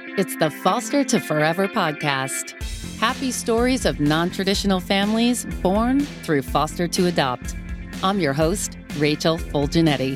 It's the Foster to Forever podcast. Happy stories of non-traditional families born through Foster to Adopt. I'm your host, Rachel Fulginetti.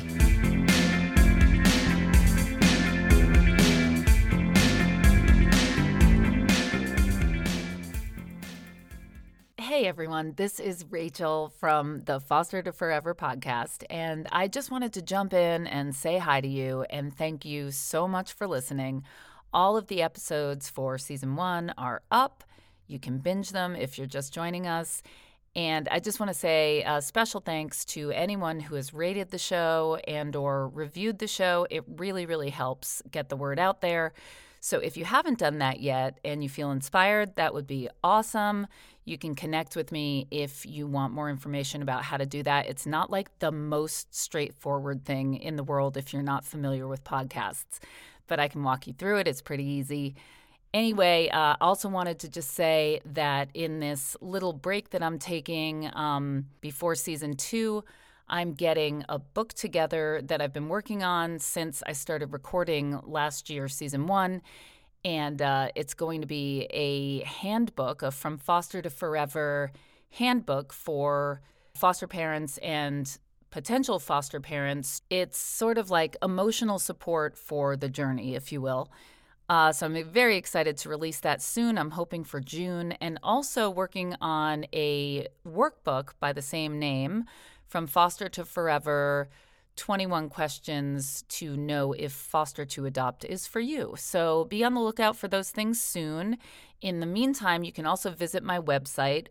Hey everyone, this is Rachel from the Foster to Forever podcast, and I just wanted to jump in and say hi to you and thank you so much for listening. All of the episodes for season 1 are up. You can binge them if you're just joining us. And I just want to say a special thanks to anyone who has rated the show and or reviewed the show. It really, really helps get the word out there. So if you haven't done that yet and you feel inspired, that would be awesome. You can connect with me if you want more information about how to do that. It's not like the most straightforward thing in the world if you're not familiar with podcasts, but I can walk you through it. It's pretty easy. Anyway, also wanted to just say that in this little break that I'm taking before season 2, I'm getting a book together that I've been working on since I started recording last year, season 1. And it's going to be a handbook, a From Foster to Forever handbook for foster parents and potential foster parents. It's sort of like emotional support for the journey, if you will. So I'm very excited to release that soon. I'm hoping for June, and also working on a workbook by the same name, From Foster to Forever, 21 questions to know if Foster to Adopt is for you. So be on the lookout for those things soon. In the meantime, you can also visit my website,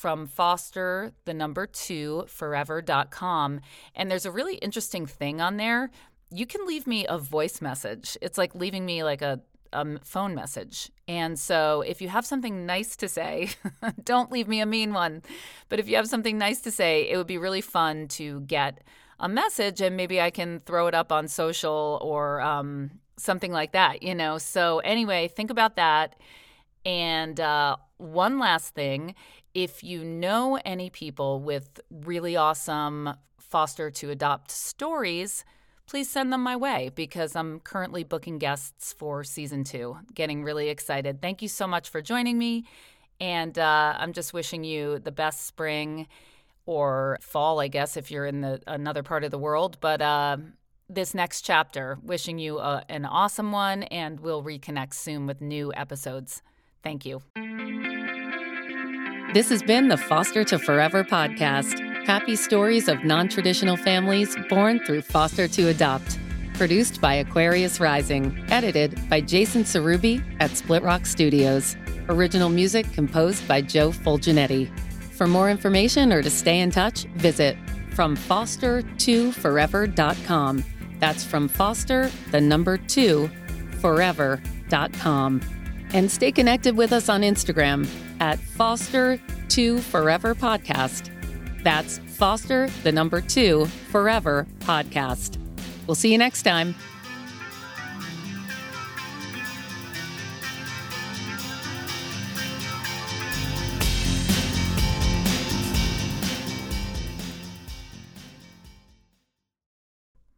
FromFoster2Forever.com. And there's a really interesting thing on there. You can leave me a voice message. It's like leaving me like a phone message. And so if you have something nice to say, don't leave me a mean one. But if you have something nice to say, it would be really fun to get a message, and maybe I can throw it up on social or something like that, you know. So anyway, think about that. And one last thing, if you know any people with really awesome foster to adopt stories, please send them my way, because I'm currently booking guests for season 2. Getting really excited. Thank you so much for joining me. And I'm just wishing you the best spring or fall, I guess, if you're in another part of the world. But this next chapter, wishing you an awesome one, and we'll reconnect soon with new episodes. Thank you. This has been the Foster to Forever podcast. Happy stories of non-traditional families born through Foster to Adopt. Produced by Aquarius Rising. Edited by Jason Cerubi at Split Rock Studios. Original music composed by Joe Fulginetti. For more information or to stay in touch, visit FromFoster2Forever.com. That's from Foster, the number 2, Forever.com. And stay connected with us on Instagram at Foster2Forever Podcast. That's Foster, the number 2, Forever Podcast. We'll see you next time.